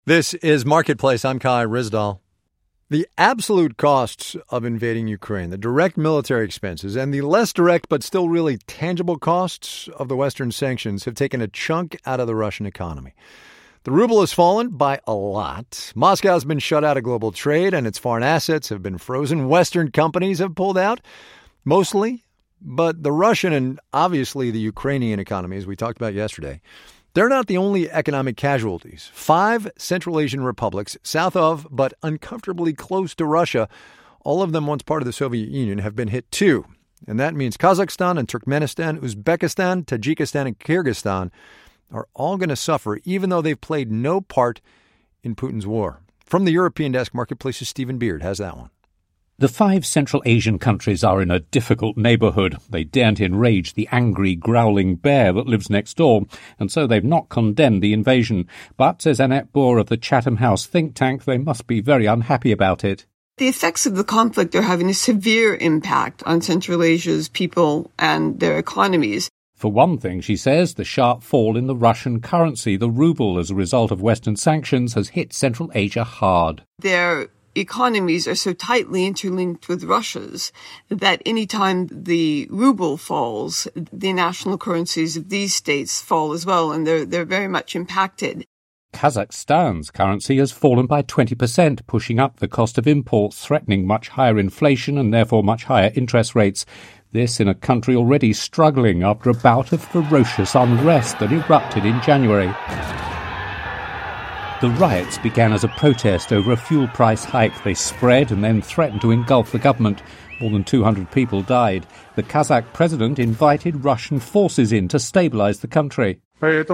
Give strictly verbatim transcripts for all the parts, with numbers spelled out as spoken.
This is Marketplace. I'm Kai Ryssdal. The absolute costs of invading Ukraine, the direct military expenses, and the less direct but still really tangible costs of the Western sanctions have taken a chunk out of the Russian economy. The ruble has fallen by a lot. Moscow has been shut out of global trade, and its foreign assets have been frozen. Western companies have pulled out, mostly. But the Russian and obviously the Ukrainian economy, as we talked about yesterday, they're not the only economic casualties. Five Central Asian republics south of but uncomfortably close to Russia, all of them once part of the Soviet Union, have been hit too. And that means Kazakhstan and Turkmenistan, Uzbekistan, Tajikistan, and Kyrgyzstan are all going to suffer, even though they've played no part in Putin's war. From the European Desk, Marketplace's Stephen Beard has that one. The five Central Asian countries are in a difficult neighbourhood. They daren't enrage the angry, growling bear that lives next door, and so they've not condemned the invasion. But, says Annette Bohr of the Chatham House think tank, they must be very unhappy about it. The effects of the conflict are having a severe impact on Central Asia's people and their economies. For one thing, she says, the sharp fall in the Russian currency, the ruble, as a result of Western sanctions, has hit Central Asia hard. Their economies are so tightly interlinked with Russia's that any time the ruble falls, the national currencies of these states fall as well, and they're they're very much impacted. Kazakhstan's currency has fallen by twenty percent, pushing up the cost of imports, threatening much higher inflation and therefore much higher interest rates. This in a country already struggling after a bout of ferocious unrest that erupted in January. The riots began as a protest over a fuel price hike. They spread and then threatened to engulf the government. More than two hundred people died. The Kazakh president invited Russian forces in to stabilize the country.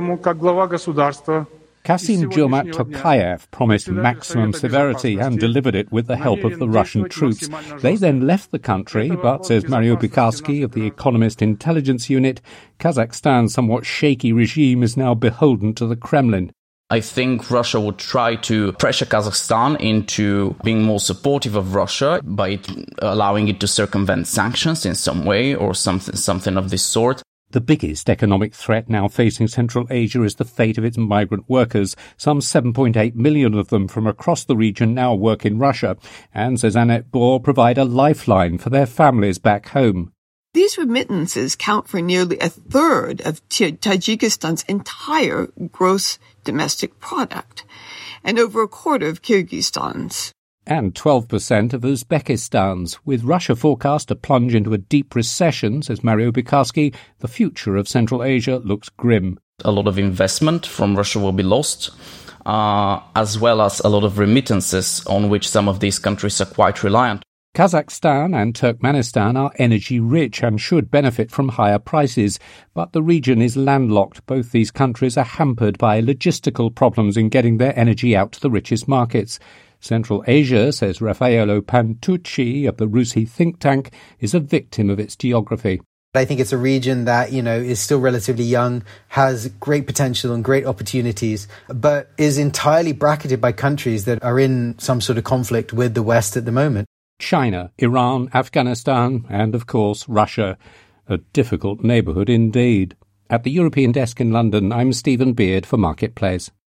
Kassym-Jomart Tokayev promised maximum severity and delivered it with the help of the Russian troops. They then left the country, but, says Mario Bukharsky of the Economist Intelligence Unit, Kazakhstan's somewhat shaky regime is now beholden to the Kremlin. I think Russia would try to pressure Kazakhstan into being more supportive of Russia by allowing it to circumvent sanctions in some way or something, something of this sort. The biggest economic threat now facing Central Asia is the fate of its migrant workers. Some seven point eight million of them from across the region now work in Russia and, says Annette Bohr, provide a lifeline for their families back home. These remittances count for nearly a third of Tajikistan's entire gross domestic product and over a quarter of Kyrgyzstan's. And twelve percent of Uzbekistan's. With Russia forecast to plunge into a deep recession, says Mario Bukharsky, the future of Central Asia looks grim. A lot of investment from Russia will be lost, uh, as well as a lot of remittances on which some of these countries are quite reliant. Kazakhstan and Turkmenistan are energy-rich and should benefit from higher prices, but the region is landlocked. Both these countries are hampered by logistical problems in getting their energy out to the richest markets. Central Asia, says Raffaello Pantucci of the Rusi think tank, is a victim of its geography. I think it's a region that, you know, is still relatively young, has great potential and great opportunities, but is entirely bracketed by countries that are in some sort of conflict with the West at the moment. China, Iran, Afghanistan, and, of course, Russia. A difficult neighbourhood indeed. At the European Desk in London, I'm Stephen Beard for Marketplace.